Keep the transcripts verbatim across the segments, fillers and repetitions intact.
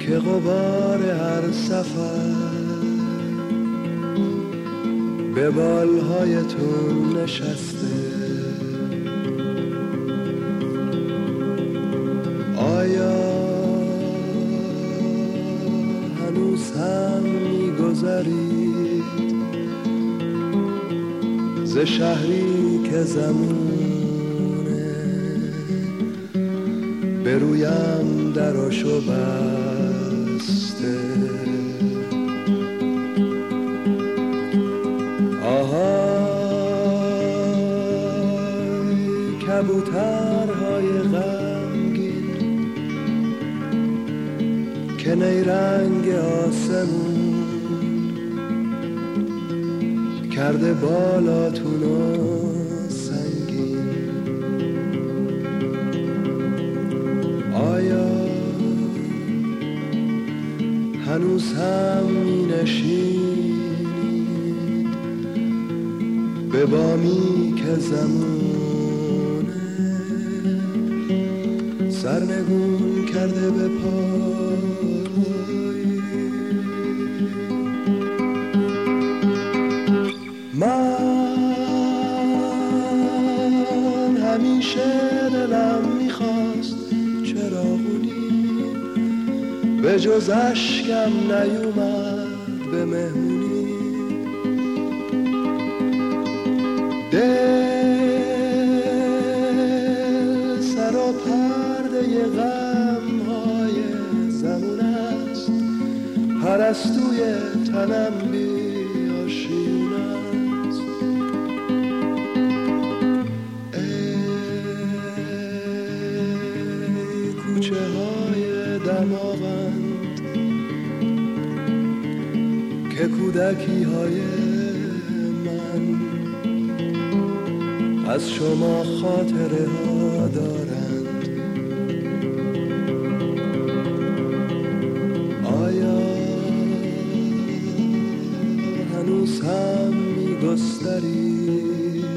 که غبار هر سفر به بالهایتون نشسته. آیا هنوز هم می‌گذرید ز شهری که زمونه به رویم دراشو بسته؟ آهای کبوترهای غمگین که نیرنگ آسمون کرده بالاتونو سنگین. آیا هنوز هم می نشینید به بامی که زمونه سرنگون کرده به پای؟ من همیشه دلم میخواست چراغونی به جز اشکم نیومد به مهمونی. دل سر و پرده غمهای زمون است، پرستوی تنم بیاشیون است. ای کوچه های دماغند که کودکی های من از شما خاطره ها دارند. آیا هنوز هم می‌گسترید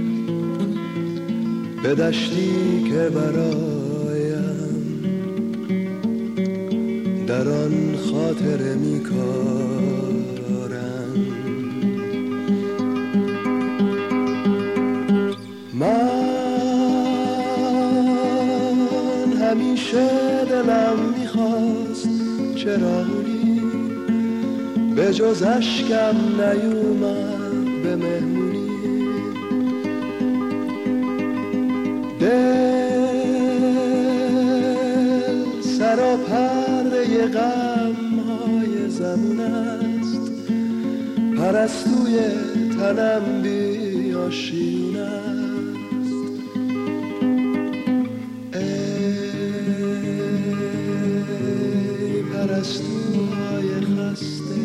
به دشتی که برایم در آن خاطره می‌کارند؟ من همیشه دلم میخواست چراغونی به جز اشکم نیومد به مهمونی. دل سر و پرده غمهای زمون است، پرستوی تنم بیاشیون است. ای پرستوهای خسته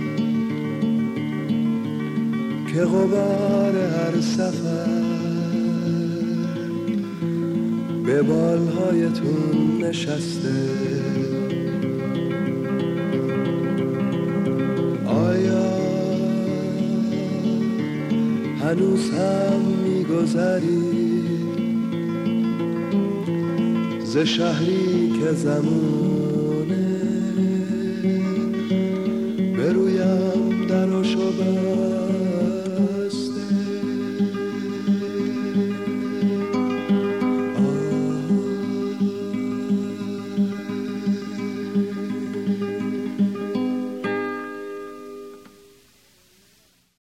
که غبار هر سفر به بالهایتون نشسته. آیا هنوز هم می‌گذرید ز شهری که زمون